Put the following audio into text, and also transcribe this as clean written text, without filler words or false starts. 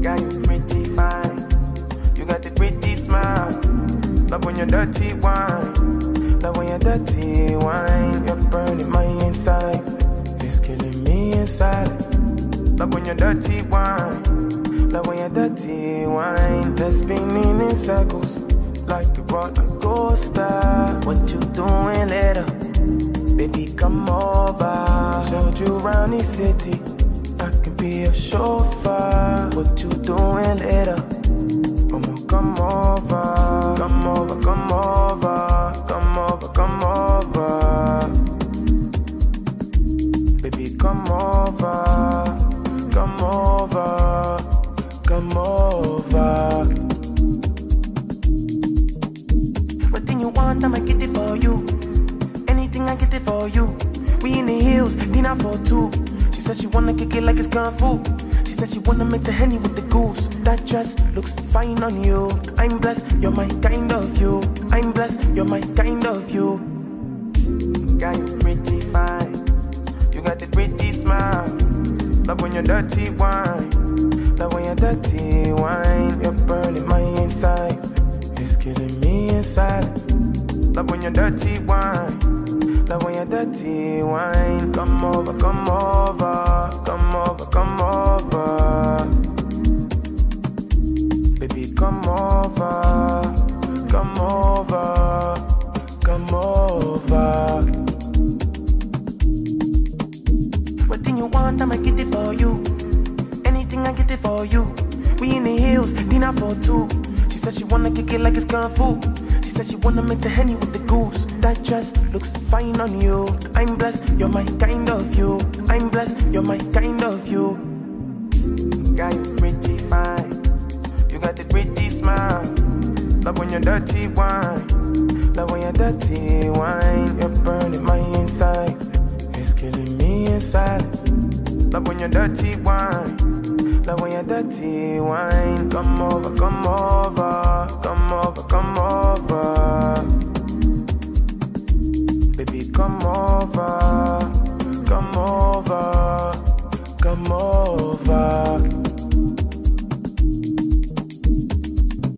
Girl, you pretty fine. You got the pretty smile. Love when you're dirty wine. Love when you're dirty wine. You're burning my inside. It's killing me inside. Love when you're dirty wine. Love when you're dirty wine. They're spinning in circles like a roller coaster. What you doing later? Baby, come over. Showed you around the city. I can be a chauffeur. What you doing later? Come over. Come over, come over. Come over, come over. Baby, come over. Come over. Come over. What thing you want, I'ma get it for you. Anything, I get it for you. We in the hills, dinner for two. She said she wanna kick it like it's Kung Fu. She said she wanna make the Henny with the goose. That dress looks fine on you. I'm blessed, you're my kind of you. I'm blessed, you're my kind of you. Girl, you pretty fine. You got the pretty smile. Love when you're dirty wine. Love when you're dirty wine. You're burning my inside. It's killing me inside. Love when you're dirty wine. Love when you're dirty wine. Come over, come over. Come over, come over. Baby, come over. Come over. Come over. What thing you want, I'ma get it for you. Anything, I get it for you. We in the hills, dinner for two. She said she wanna kick it like it's Kung Fu. She said she wanna make the Henny with the goose. That dress looks fine on you. I'm blessed, you're my kind of you. I'm blessed, you're my kind of you. Girl, you pretty fine. You got the pretty smile. Love when you're dirty wine. Love when you're dirty wine. You're burning my inside. It's killing me inside. Love when you're dirty wine. Love when you're dirty wine. Come over, come over. Come over, come over.